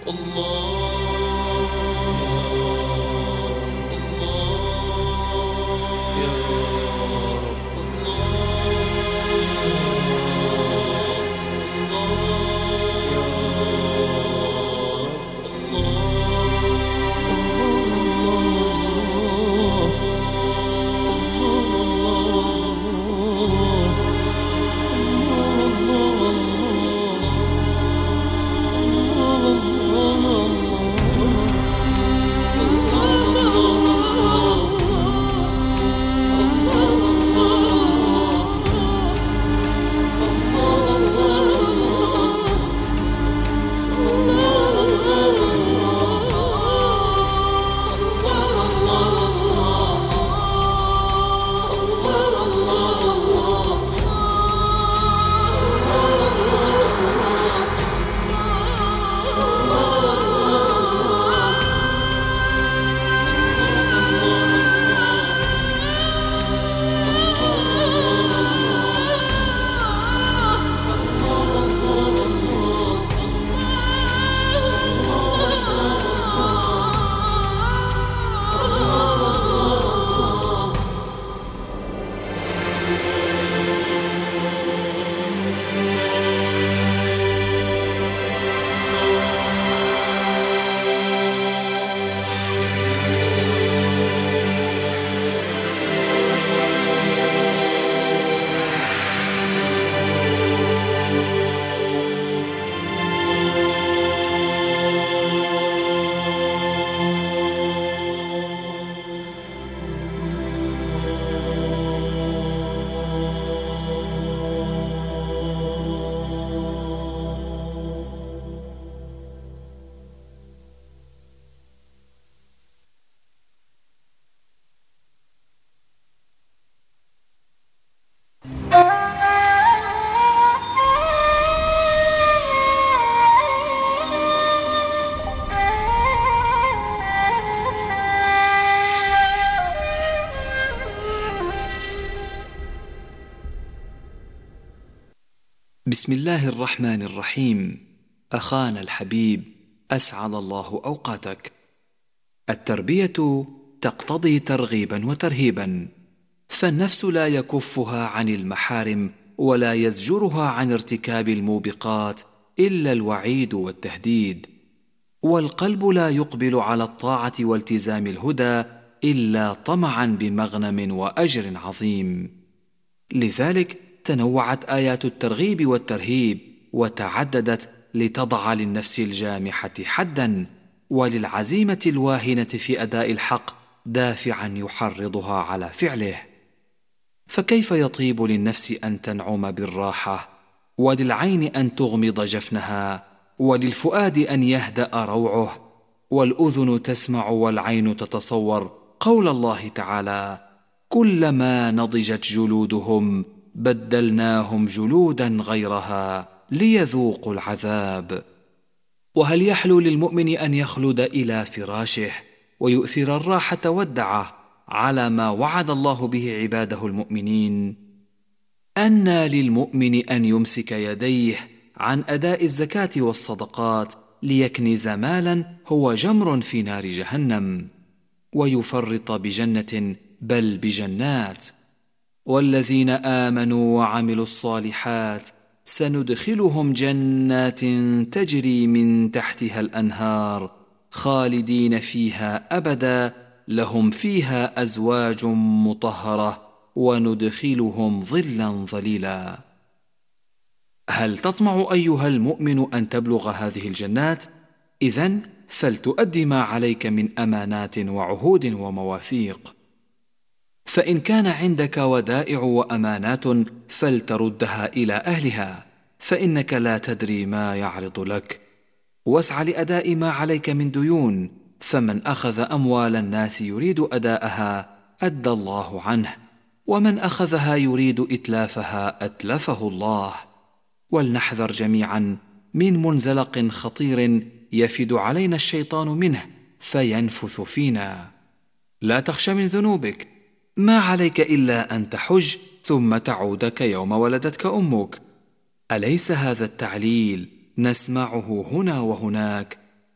بسم الله الرحمن الرحيم. أخانا الحبيب، أسعد الله أوقاتك. التربية تقتضي ترغيبا وترهيبا، فالنفس لا يكفها عن المحارم ولا يزجرها عن ارتكاب الموبقات إلا الوعيد والتهديد، والقلب لا يقبل على الطاعة والتزام الهدى إلا طمعا بمغنم وأجر عظيم. لذلك تنوعت آيات الترغيب والترهيب وتعددت لتضع للنفس الجامحة حدا، وللعزيمة الواهنة في أداء الحق دافعا يحرضها على فعله. فكيف يطيب للنفس أن تنعم بالراحة، وللعين أن تغمض جفنها، وللفؤاد أن يهدأ روعه، والأذن تسمع والعين تتصور قول الله تعالى: كلما نضجت جلودهم بدلناهم جلودا غيرها ليذوقوا العذاب. وهل يحلو للمؤمن أن يخلد إلى فراشه ويؤثر الراحة والدعة على ما وعد الله به عباده المؤمنين؟ أنى للمؤمن أن يمسك يديه عن أداء الزكاة والصدقات ليكنز مالا هو جمر في نار جهنم، ويفرط بجنة بل بجنات. والذين آمنوا وعملوا الصالحات سندخلهم جنات تجري من تحتها الأنهار خالدين فيها أبدا، لهم فيها أزواج مطهرة وندخلهم ظلا ظليلا. هل تطمع أيها المؤمن أن تبلغ هذه الجنات؟ إذن فلتؤدي ما عليك من أمانات وعهود ومواثيق. فإن كان عندك ودائع وأمانات فلتردها إلى أهلها، فإنك لا تدري ما يعرض لك. واسع لأداء ما عليك من ديون، فمن أخذ أموال الناس يريد أداءها أدى الله عنه، ومن أخذها يريد إتلافها أتلفه الله. ولنحذر جميعا من منزلق خطير يفد علينا الشيطان منه فينفث فينا. لا تخش من ذنوبك، ما عليك إلا أن تحج ثم تعود كيوم ولدتك أمك. أليس هذا التعليل نسمعه هنا وهناك؟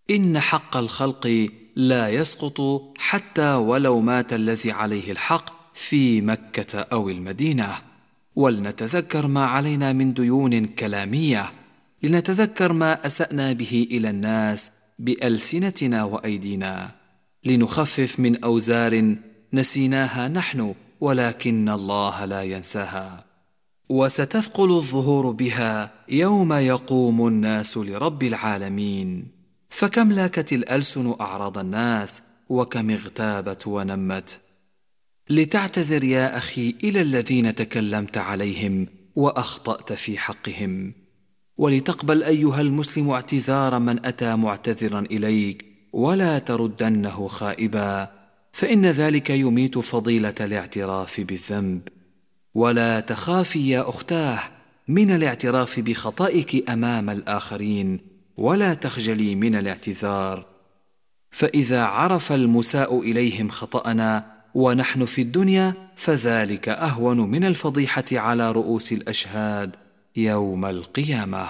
إن حق الخلق لا يسقط حتى ولو مات الذي عليه الحق في مكة أو المدينة. ولنتذكر ما علينا من ديون كلامية، لنتذكر ما أسأنا به إلى الناس بألسنتنا وأيدينا، لنخفف من أوزار نسيناها نحن ولكن الله لا ينساها. وستثقل الظهور بها يوم يقوم الناس لرب العالمين، فكم لاكت الألسن أعراض الناس، وكم اغتابت ونمت. لتعتذر يا أخي إلى الذين تكلمت عليهم وأخطأت في حقهم، ولتقبل أيها المسلم اعتذار من أتى معتذرا إليك، ولا تردنه خائبا، فإن ذلك يميت فضيلة الاعتراف بالذنب. ولا تخافي يا أختاه من الاعتراف بخطئك أمام الآخرين، ولا تخجلي من الاعتذار، فإذا عرف المساء إليهم خطأنا ونحن في الدنيا فذلك أهون من الفضيحة على رؤوس الأشهاد يوم القيامة.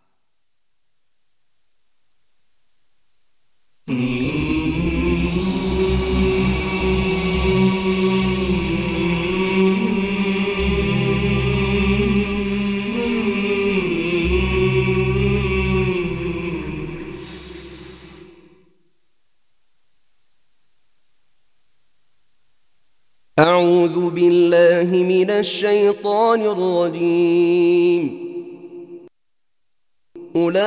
أعوذ بالله من الشيطان الرجيم. أولئك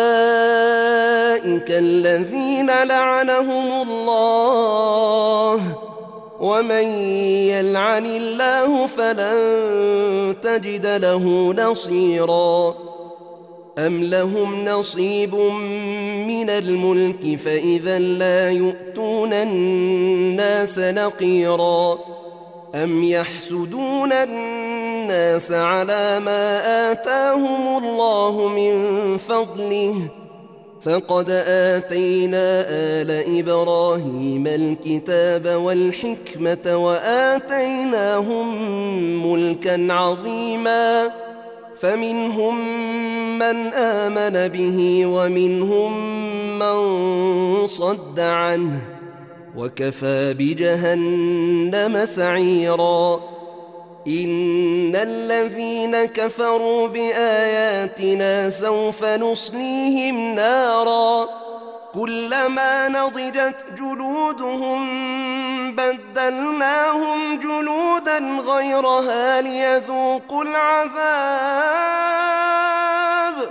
الذين لعنهم الله، ومن يلعن الله فلن تجد له نصيرا. أم لهم نصيب من الملك فإذا لا يؤتون الناس نقيرا. أم يحسدون الناس على ما آتاهم الله من فضله، فقد آتينا آل إبراهيم الكتاب والحكمة وآتيناهم ملكا عظيما، فمنهم من آمن به ومنهم من صد عنه، وكفى بجهنم سعيرا. إن الذين كفروا بآياتنا سوف نصليهم نارا، كلما نضجت جلودهم بدلناهم جلودا غيرها ليذوقوا العذاب،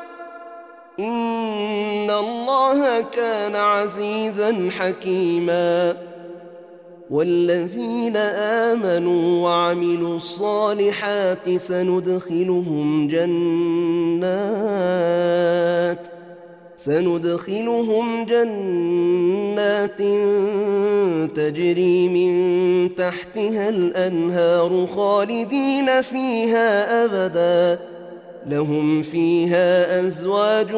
إن الله كان عزيزا حكيما. والذين آمنوا وعملوا الصالحات سندخلهم جنات تجري من تحتها الأنهار خالدين فيها أبدا، لهم فيها أزواج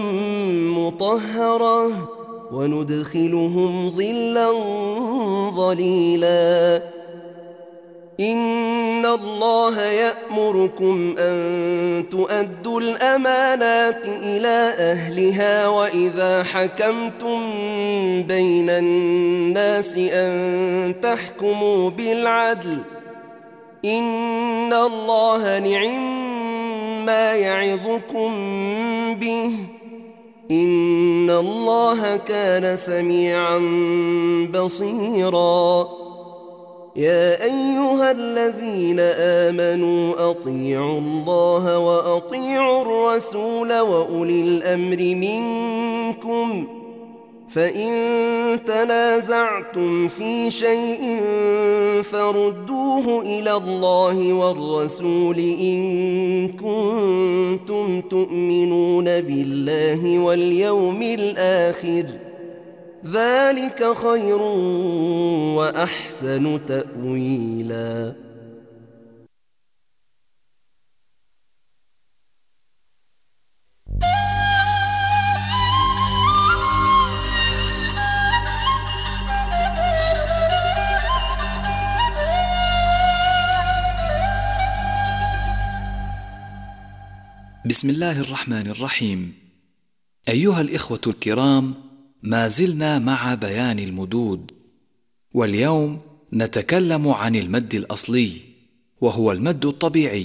مطهرة، وندخلهم ظلا ظليلا. إن الله يأمركم أن تؤدوا الأمانات إلى أهلها، وإذا حكمتم بين الناس أن تحكموا بالعدل، إن الله نعم ما يعظكم به، إن الله كان سميعا بصيرا. يا أيها الذين آمنوا أطيعوا الله وأطيعوا الرسول وأولي الأمر منكم، فإن تنازعتم في شيء فردوه إلى الله والرسول إن كنتم تؤمنون بالله واليوم الآخر، ذلك خير وأحسن تأويلا. بسم الله الرحمن الرحيم. أيها الإخوة الكرام، ما زلنا مع بيان المدود، واليوم نتكلم عن المد الأصلي، وهو المد الطبيعي.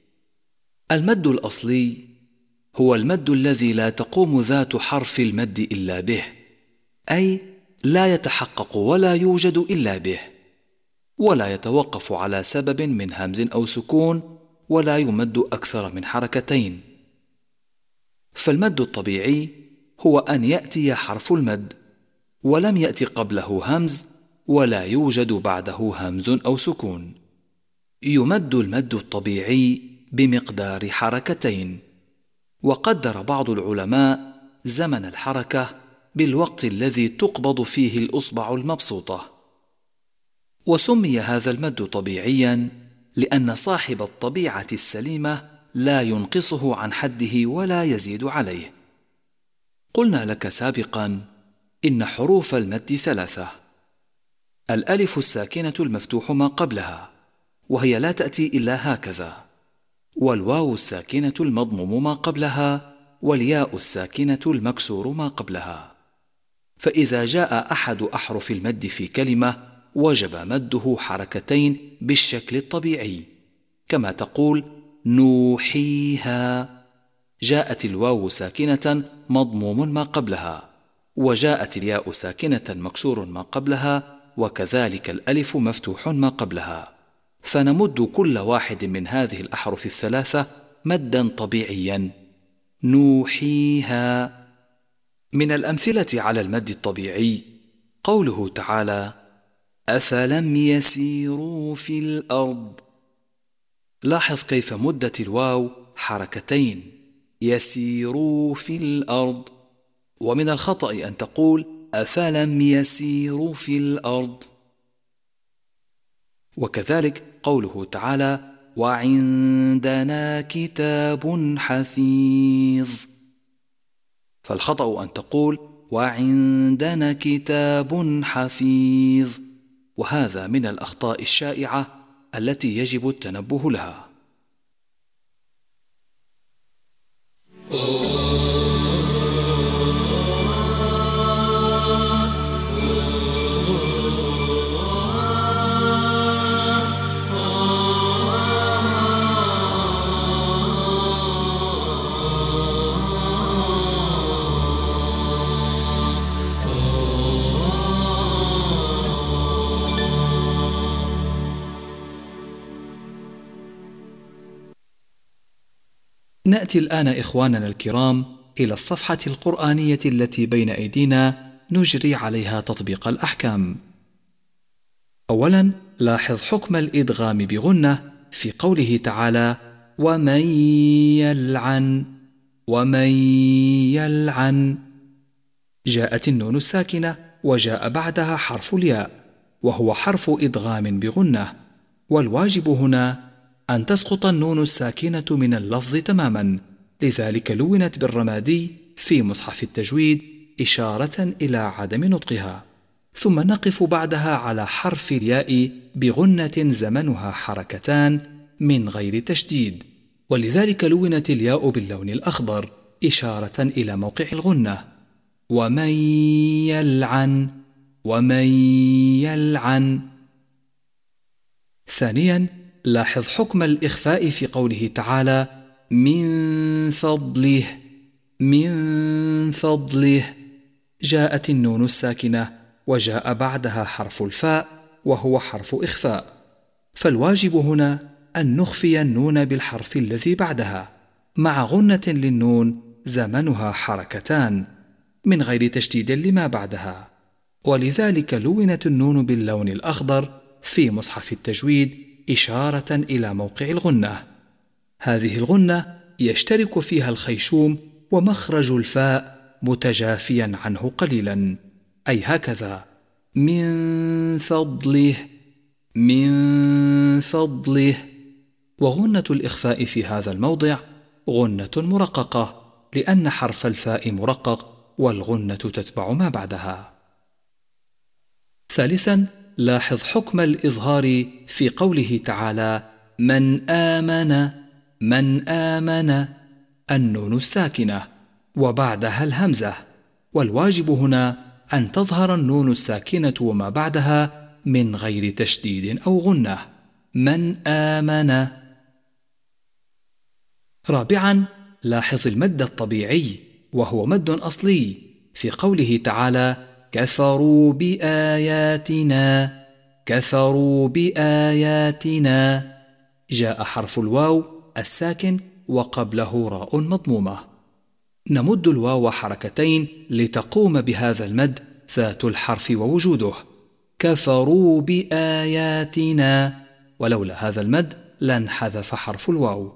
المد الأصلي هو المد الذي لا تقوم ذات حرف المد إلا به، أي لا يتحقق ولا يوجد إلا به، ولا يتوقف على سبب من همز أو سكون، ولا يمد أكثر من حركتين. فالمد الطبيعي هو أن يأتي حرف المد ولم يأتي قبله همز، ولا يوجد بعده همز أو سكون. يمد المد الطبيعي بمقدار حركتين، وقدر بعض العلماء زمن الحركة بالوقت الذي تقبض فيه الأصبع المبسوطة. وسمي هذا المد طبيعيا لأن صاحب الطبيعة السليمة لا ينقصه عن حده ولا يزيد عليه. قلنا لك سابقا إن حروف المد ثلاثة: الألف الساكنة المفتوح ما قبلها، وهي لا تأتي إلا هكذا، والواو الساكنة المضموم ما قبلها، والياء الساكنة المكسور ما قبلها. فإذا جاء أحد أحرف المد في كلمة وجب مده حركتين بالشكل الطبيعي، كما تقول نوحيها، جاءت الواو ساكنة مضموم ما قبلها، وجاءت الياء ساكنة مكسور ما قبلها، وكذلك الألف مفتوح ما قبلها. فنمد كل واحد من هذه الأحرف الثلاثة مدا طبيعيا. نوحيها. من الأمثلة على المد الطبيعي قوله تعالى: أفلم يسيروا في الأرض. لاحظ كيف مدت الواو حركتين، يسيروا في الأرض. ومن الخطأ أن تقول أفلم يسيروا في الأرض. وكذلك قوله تعالى: وعندنا كتاب حفيظ. فالخطأ أن تقول وعندنا كتاب حفيظ، وهذا من الأخطاء الشائعة التي يجب التنبه لها. نأتي الآن إخواننا الكرام إلى الصفحة القرآنية التي بين أيدينا نجري عليها تطبيق الأحكام. أولا لاحظ حكم الإدغام بغنة في قوله تعالى: ومن يلعن. ومن يلعن جاءت النون الساكنة وجاء بعدها حرف الياء، وهو حرف إدغام بغنة، والواجب هنا أن تسقط النون الساكنة من اللفظ تماما، لذلك لونت بالرمادي في مصحف التجويد إشارة إلى عدم نطقها. ثم نقف بعدها على حرف الياء بغنة زمنها حركتان من غير تشديد، ولذلك لونت الياء باللون الأخضر إشارة إلى موقع الغنة. ومن يلعن. ومن يلعن. ثانيا لاحظ حكم الإخفاء في قوله تعالى: من فضله. من فضله جاءت النون الساكنة وجاء بعدها حرف الفاء، وهو حرف إخفاء، فالواجب هنا أن نخفي النون بالحرف الذي بعدها مع غنة للنون زمنها حركتان من غير تشديد لما بعدها، ولذلك لونت النون باللون الأخضر في مصحف التجويد إشارة إلى موقع الغنة. هذه الغنة يشترك فيها الخيشوم ومخرج الفاء متجافيا عنه قليلا، أي هكذا: من فضله. من فضله. وغنة الإخفاء في هذا الموضع غنة مرققة، لأن حرف الفاء مرقق والغنة تتبع ما بعدها. ثالثا لاحظ حكم الإظهار في قوله تعالى: من آمن. من آمن النون الساكنة وبعدها الهمزة، والواجب هنا أن تظهر النون الساكنة وما بعدها من غير تشديد أو غنة. من آمن. رابعا، لاحظ المد الطبيعي وهو مد أصلي في قوله تعالى: كفروا بآياتنا. كفروا بآياتنا، جاء حرف الواو الساكن وقبله راء مضمومة. نمد الواو حركتين لتقوم بهذا المد ذات الحرف ووجوده. كفروا بآياتنا، ولولا هذا المد لانحذف حرف الواو.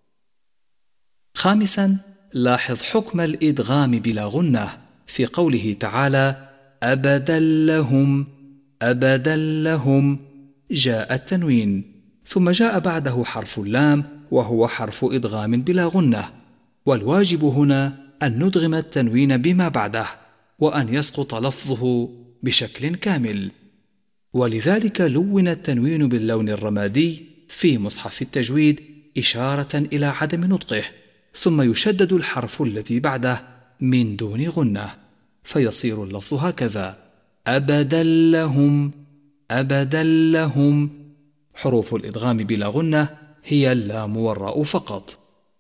خامسا، لاحظ حكم الإدغام بلا غنة في قوله تعالى: أبدا لهم. أبدا لهم، جاء التنوين ثم جاء بعده حرف اللام وهو حرف إدغام بلا غنة، والواجب هنا أن ندغم التنوين بما بعده وأن يسقط لفظه بشكل كامل، ولذلك لون التنوين باللون الرمادي في مصحف التجويد إشارة إلى عدم نطقه، ثم يشدد الحرف الذي بعده من دون غنة فيصير اللفظ هكذا: أبدا لهم. أبدا لهم. حروف الإدغام بلا غنة هي اللام والراء فقط.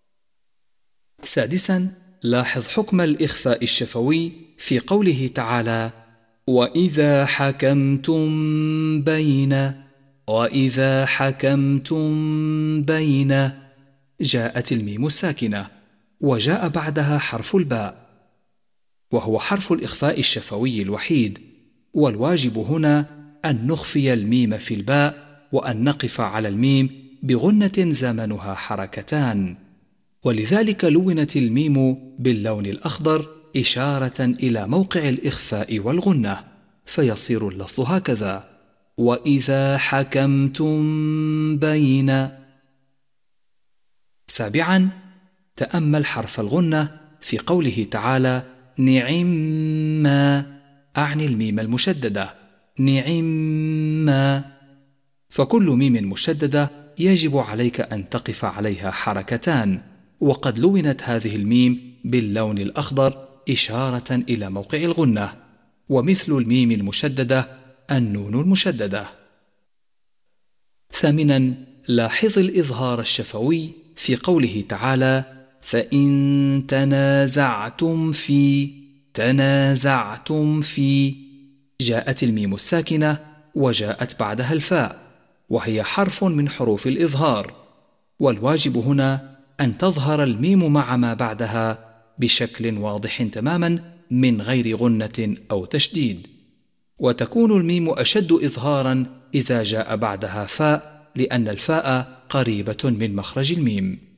سادسا، لاحظ حكم الإخفاء الشفوي في قوله تعالى: وإذا حكمتم بين. وإذا حكمتم بين، جاءت الميم الساكنة وجاء بعدها حرف الباء وهو حرف الإخفاء الشفوي الوحيد، والواجب هنا أن نخفي الميم في الباء وأن نقف على الميم بغنة زمنها حركتان، ولذلك لونت الميم باللون الأخضر إشارة إلى موقع الإخفاء والغنة فيصير اللفظ هكذا: وإذا حكمتم بين. سابعا، تأمل حرف الغنة في قوله تعالى: نعما، أعني الميم المشددة. نعما، فكل ميم مشددة يجب عليك أن تقف عليها حركتان، وقد لونت هذه الميم باللون الأخضر إشارة إلى موقع الغنة، ومثل الميم المشددة النون المشددة. ثامنا، لاحظ الإظهار الشفوي في قوله تعالى: فإن تنازعتم في. تنازعتم في، جاءت الميم الساكنة وجاءت بعدها الفاء وهي حرف من حروف الإظهار، والواجب هنا أن تظهر الميم مع ما بعدها بشكل واضح تماما من غير غنة أو تشديد، وتكون الميم أشد إظهارا إذا جاء بعدها فاء لأن الفاء قريبة من مخرج الميم.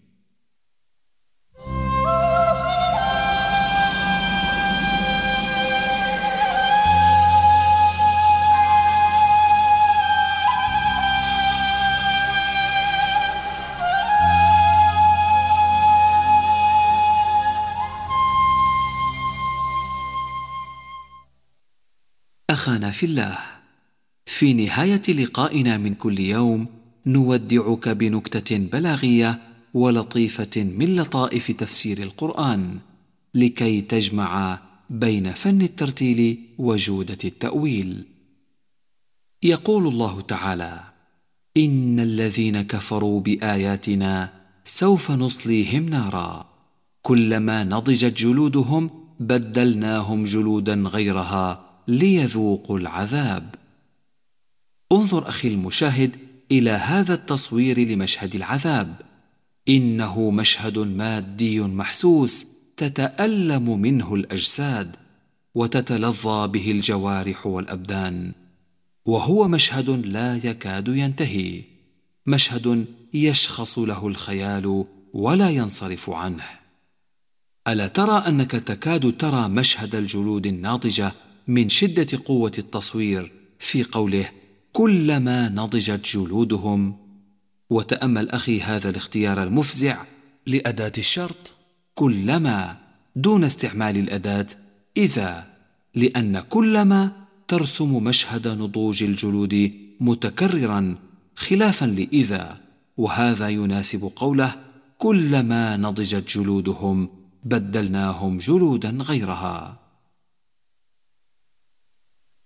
أخانا في الله، في نهاية لقائنا من كل يوم نودعك بنكتة بلاغية ولطيفة من لطائف تفسير القرآن لكي تجمع بين فن الترتيل وجودة التأويل. يقول الله تعالى: إن الذين كفروا بآياتنا سوف نصليهم نارا كلما نضجت جلودهم بدلناهم جلودا غيرها ليذوقوا العذاب. انظر أخي المشاهد إلى هذا التصوير لمشهد العذاب، إنه مشهد مادي محسوس تتألم منه الأجساد وتتلظى به الجوارح والأبدان، وهو مشهد لا يكاد ينتهي، مشهد يشخص له الخيال ولا ينصرف عنه. ألا ترى أنك تكاد ترى مشهد الجلود الناضجة من شدة قوة التصوير في قوله كلما نضجت جلودهم؟ وتأمل أخي هذا الاختيار المفزع لأداة الشرط كلما دون استعمال الأداة إذا، لأن كلما ترسم مشهد نضوج الجلود متكررا خلافا لإذا، وهذا يناسب قوله كلما نضجت جلودهم بدلناهم جلودا غيرها.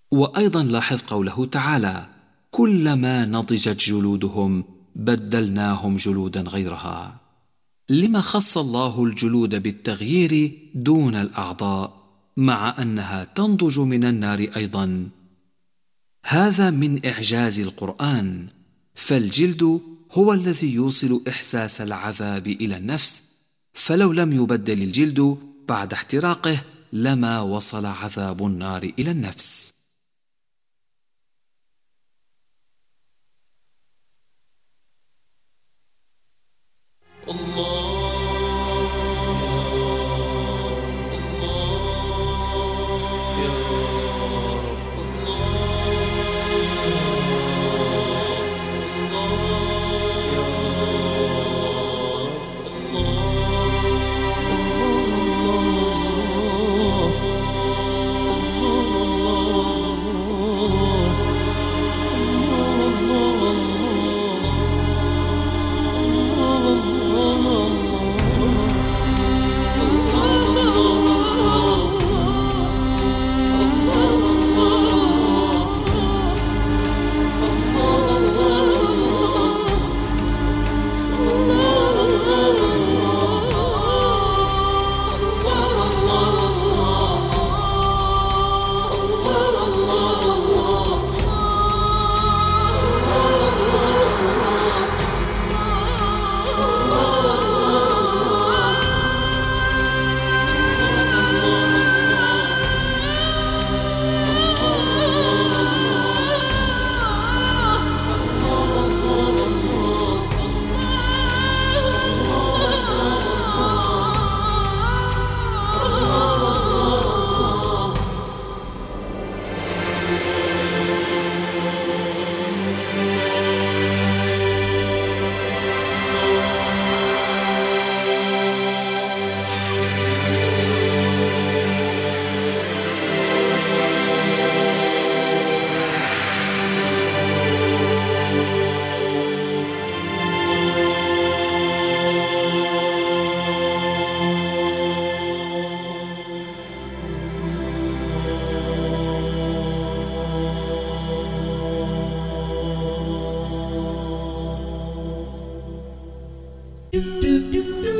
وأيضا لاحظ قوله تعالى: كلما نضجت جلودهم بدلناهم جلودا غيرها. لما خص الله الجلود بالتغيير دون الأعضاء مع أنها تنضج من النار أيضا؟ هذا من إعجاز القرآن، فالجلد هو الذي يوصل إحساس العذاب إلى النفس، فلو لم يبدل الجلد بعد احتراقه لما وصل عذاب النار إلى النفس. do do do do